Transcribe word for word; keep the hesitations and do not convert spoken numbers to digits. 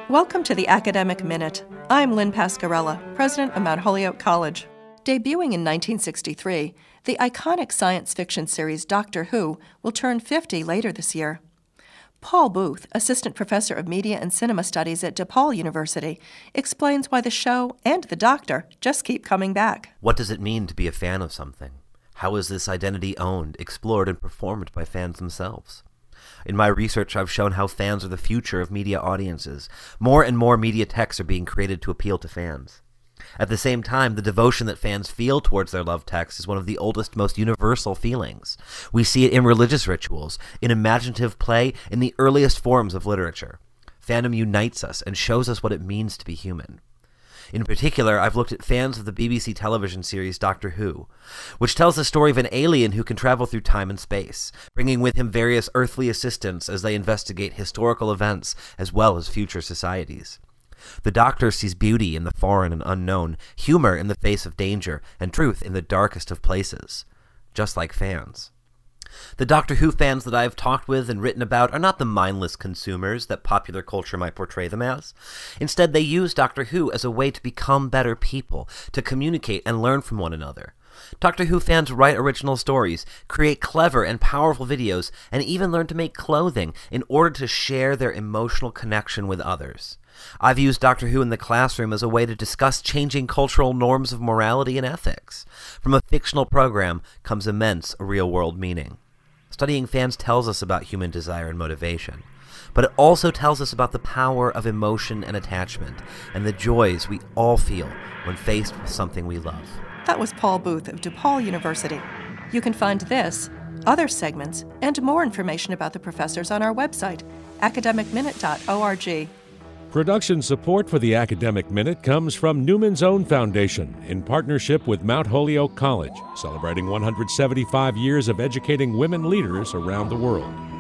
Welcome to the Academic Minute. I'm Lynn Pascarella, president of Mount Holyoke College. Debuting in nineteen sixty-three, the iconic science fiction series Doctor Who will turn fifty later this year. Paul Booth, assistant professor of media and cinema studies at DePaul University, explains why the show and the Doctor just keep coming back. What does it mean to be a fan of something? How is this identity owned, explored, and performed by fans themselves? In my research, I've shown how fans are the future of media audiences. More and more media texts are being created to appeal to fans. At the same time, the devotion that fans feel towards their love text is one of the oldest, most universal feelings. We see it in religious rituals, in imaginative play, in the earliest forms of literature. Fandom unites us and shows us what it means to be human. In particular, I've looked at fans of the B B C television series Doctor Who, which tells the story of an alien who can travel through time and space, bringing with him various earthly assistants as they investigate historical events as well as future societies. The Doctor sees beauty in the foreign and unknown, humor in the face of danger, and truth in the darkest of places, just like fans. The Doctor Who fans that I have talked with and written about are not the mindless consumers that popular culture might portray them as. Instead, they use Doctor Who as a way to become better people, to communicate and learn from one another. Doctor Who fans write original stories, create clever and powerful videos, and even learn to make clothing in order to share their emotional connection with others. I've used Doctor Who in the classroom as a way to discuss changing cultural norms of morality and ethics. From a fictional program comes immense real-world meaning. Studying fans tells us about human desire and motivation, but it also tells us about the power of emotion and attachment, and the joys we all feel when faced with something we love. That was Paul Booth of DePaul University. You can find this, other segments, and more information about the professors on our website, academic minute dot org. Production support for the Academic Minute comes from Newman's Own Foundation in partnership with Mount Holyoke College, celebrating one hundred seventy-five years of educating women leaders around the world.